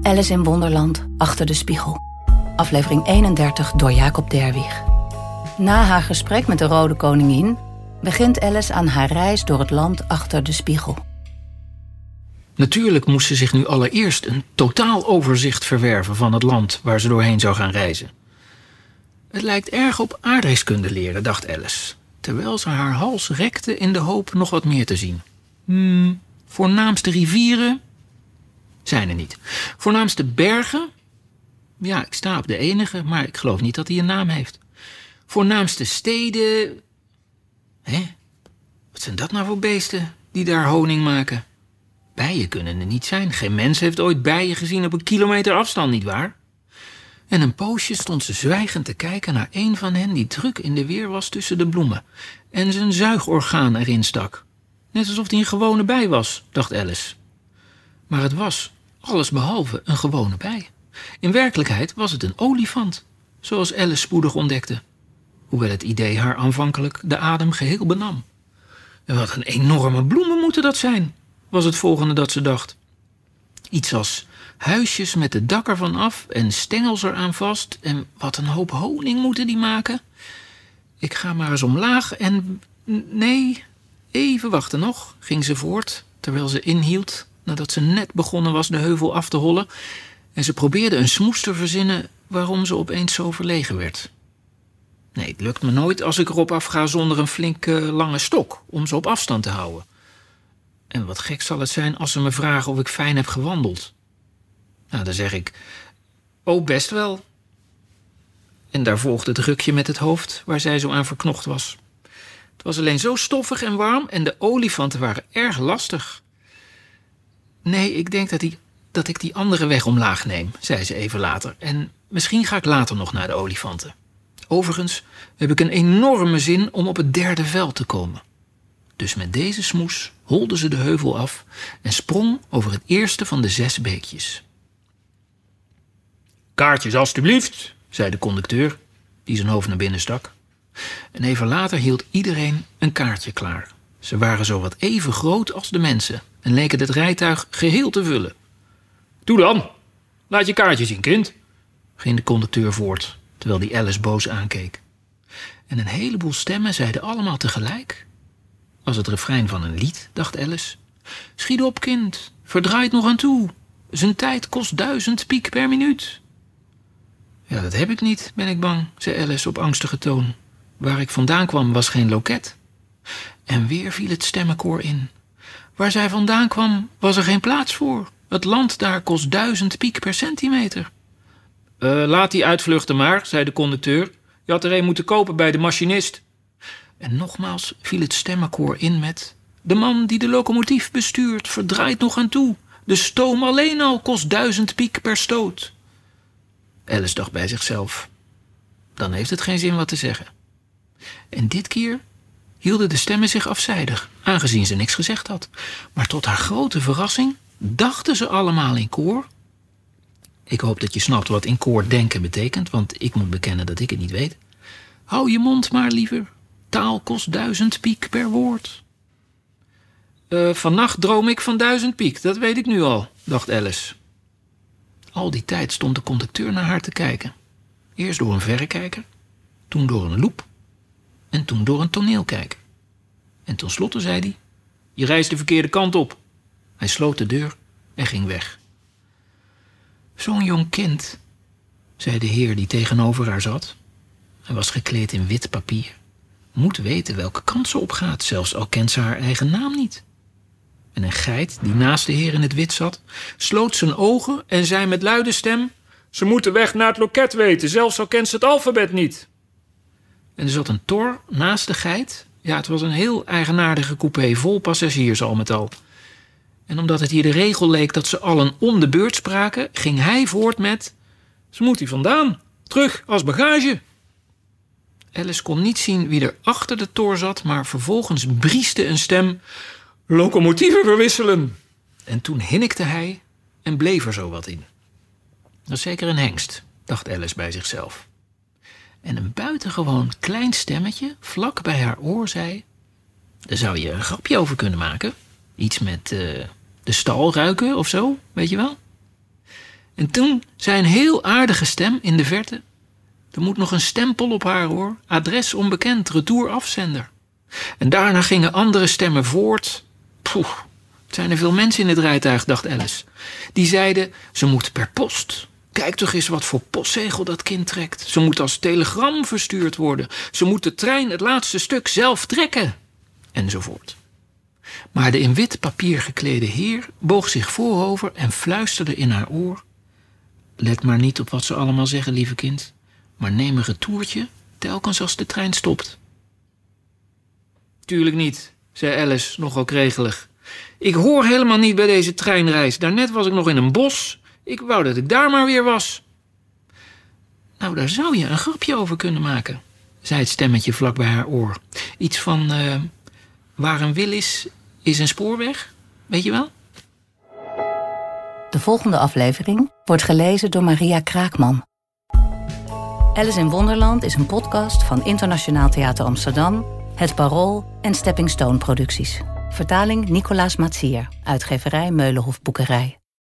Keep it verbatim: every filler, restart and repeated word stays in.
Alice in Wonderland, Achter de Spiegel. Aflevering eenendertig door Jacob Derwig. Na haar gesprek met de Rode Koningin begint Alice aan haar reis door het land achter de spiegel. Natuurlijk moest ze zich nu allereerst een totaal overzicht verwerven van het land waar ze doorheen zou gaan reizen. Het lijkt erg op aardrijkskunde leren, dacht Alice, terwijl ze haar hals rekte in de hoop nog wat meer te zien. Hmm, voornaamste rivieren? Zijn er niet. Voornaamste bergen? Ja, ik sta op de enige, maar ik geloof niet dat hij een naam heeft. Voornaamste steden? Hé, wat zijn dat nou voor beesten die daar honing maken? Bijen kunnen er niet zijn. Geen mens heeft ooit bijen gezien op een kilometer afstand, nietwaar? En een poosje stond ze zwijgend te kijken naar een van hen die druk in de weer was tussen de bloemen en zijn zuigorgaan erin stak. Net alsof hij een gewone bij was, dacht Alice. Maar het was allesbehalve een gewone bij. In werkelijkheid was het een olifant, zoals Alice spoedig ontdekte. Hoewel het idee haar aanvankelijk de adem geheel benam. En wat een enorme bloemen moeten dat zijn, was het volgende dat ze dacht. Iets als huisjes met het dak ervan af en stengels eraan vast. En wat een hoop honing moeten die maken. Ik ga maar eens omlaag en... Nee, even wachten nog, ging ze voort, terwijl ze inhield nadat ze net begonnen was de heuvel af te hollen. En ze probeerde een smoes te verzinnen waarom ze opeens zo verlegen werd. Nee, het lukt me nooit als ik erop afga zonder een flinke lange stok om ze op afstand te houden. En wat gek zal het zijn als ze me vragen of ik fijn heb gewandeld. Nou, dan zeg ik, oh, best wel. En daar volgde het rukje met het hoofd waar zij zo aan verknocht was. Het was alleen zo stoffig en warm en de olifanten waren erg lastig. Nee, ik denk dat, die, dat ik die andere weg omlaag neem, zei ze even later. En misschien ga ik later nog naar de olifanten. Overigens heb ik een enorme zin om op het derde veld te komen. Dus met deze smoes holde ze de heuvel af en sprong over het eerste van de zes beekjes. Kaartjes alstublieft, zei de conducteur, die zijn hoofd naar binnen stak. En even later hield iedereen een kaartje klaar. Ze waren zowat even groot als de mensen en leken het rijtuig geheel te vullen. Doe dan, laat je kaartje zien, kind, ging de conducteur voort, terwijl die Alice boos aankeek. En een heleboel stemmen zeiden allemaal tegelijk. Was het refrein van een lied, dacht Alice. Schiet op, kind, verdraait nog aan toe. Zijn tijd kost duizend piek per minuut. Ja, dat heb ik niet, ben ik bang, zei Alice op angstige toon. Waar ik vandaan kwam was geen loket. En weer viel het stemmenkoor in. Waar zij vandaan kwam was er geen plaats voor. Het land daar kost duizend piek per centimeter. Uh, laat die uitvluchten maar, zei de conducteur. Je had er een moeten kopen bij de machinist. En nogmaals viel het stemmenkoor in met... De man die de locomotief bestuurt verdraait nog aan toe. De stoom alleen al kost duizend piek per stoot. Alice dacht bij zichzelf. Dan heeft het geen zin wat te zeggen. En dit keer hielden de stemmen zich afzijdig, aangezien ze niks gezegd had. Maar tot haar grote verrassing dachten ze allemaal in koor. Ik hoop dat je snapt wat in koor denken betekent, want ik moet bekennen dat ik het niet weet. Hou je mond maar liever. Taal kost duizend piek per woord. Uh, vannacht droom ik van duizend piek, dat weet ik nu al, dacht Alice. Al die tijd stond de conducteur naar haar te kijken. Eerst door een verrekijker, toen door een loep en toen door een toneelkijker. En tenslotte zei hij, je reist de verkeerde kant op. Hij sloot de deur en ging weg. Zo'n jong kind, zei de heer die tegenover haar zat. Hij was gekleed in wit papier. Moet weten welke kant ze opgaat, zelfs al kent ze haar eigen naam niet. En een geit die naast de heer in het wit zat, sloot zijn ogen en zei met luide stem, ze moet de weg naar het loket weten, zelfs al kent ze het alfabet niet. En er zat een tor naast de geit. Ja, het was een heel eigenaardige coupé, vol passagiers al met al. En omdat het hier de regel leek dat ze allen om de beurt spraken, ging hij voort met, ze moet hier vandaan, terug als bagage. Alice kon niet zien wie er achter de tor zat, maar vervolgens brieste een stem, locomotieven verwisselen. En toen hinnikte hij en bleef er zo wat in. Dat is zeker een hengst, dacht Alice bij zichzelf. En een buitengewoon klein stemmetje vlak bij haar oor zei, daar zou je een grapje over kunnen maken. Iets met uh, de stal ruiken of zo, weet je wel? En toen zei een heel aardige stem in de verte: er moet nog een stempel op haar, hoor. Adres onbekend, retour afzender. En daarna gingen andere stemmen voort. Poeh, het zijn er veel mensen in het rijtuig, dacht Alice. Die zeiden, ze moet per post. Kijk toch eens wat voor postzegel dat kind trekt. Ze moet als telegram verstuurd worden. Ze moet de trein het laatste stuk zelf trekken. Enzovoort. Maar de in wit papier geklede heer boog zich voorover en fluisterde in haar oor: let maar niet op wat ze allemaal zeggen, lieve kind, maar neem een retourtje telkens als de trein stopt. Tuurlijk niet, zei Alice nogal kregelig. Ik hoor helemaal niet bij deze treinreis. Daarnet was ik nog in een bos. Ik wou dat ik daar maar weer was. Nou, daar zou je een grapje over kunnen maken, zei het stemmetje vlak bij haar oor. Iets van, uh, waar een wil is, is een spoorweg, weet je wel? De volgende aflevering wordt gelezen door Maria Kraakman. Alice in Wonderland is een podcast van Internationaal Theater Amsterdam, Het Parool en Stepping Stone Producties. Vertaling Nicolaas Matsier, uitgeverij Meulenhof Boekerij.